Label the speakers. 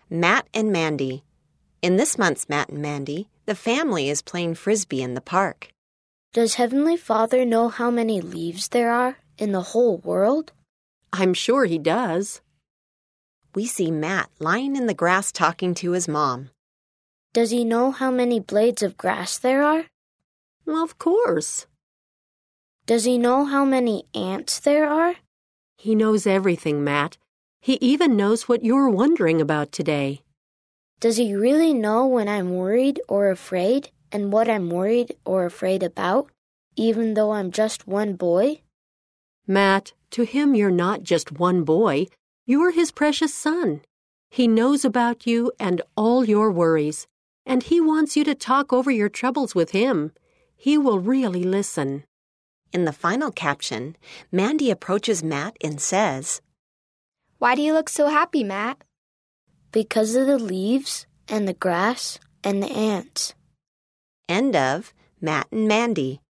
Speaker 1: Matt and Mandy. In this month's Matt and Mandy, the family is playing Frisbee in the park.
Speaker 2: Does Heavenly Father know how many leaves there are in the whole world?
Speaker 3: I'm sure he does.
Speaker 1: We see Matt lying in the grass talking to his mom.
Speaker 2: Does he know how many blades of grass there are?
Speaker 3: Well, of course.
Speaker 2: Does he know how many ants there are?
Speaker 3: He knows everything, Matt. He even knows what you're wondering about today.
Speaker 2: Does he really know when I'm worried or afraid and what I'm worried or afraid about, even though I'm just one boy?
Speaker 3: Matt, to him you're not just one boy. You're his precious son. He knows about you and all your worries, and he wants you to talk over your troubles with him. He will really listen.
Speaker 1: In the final caption, Mandy approaches Matt and says,
Speaker 4: "Why do you look so happy, Matt?"
Speaker 2: Because of the leaves and the grass and the ants.
Speaker 1: End of Matt and Mandy.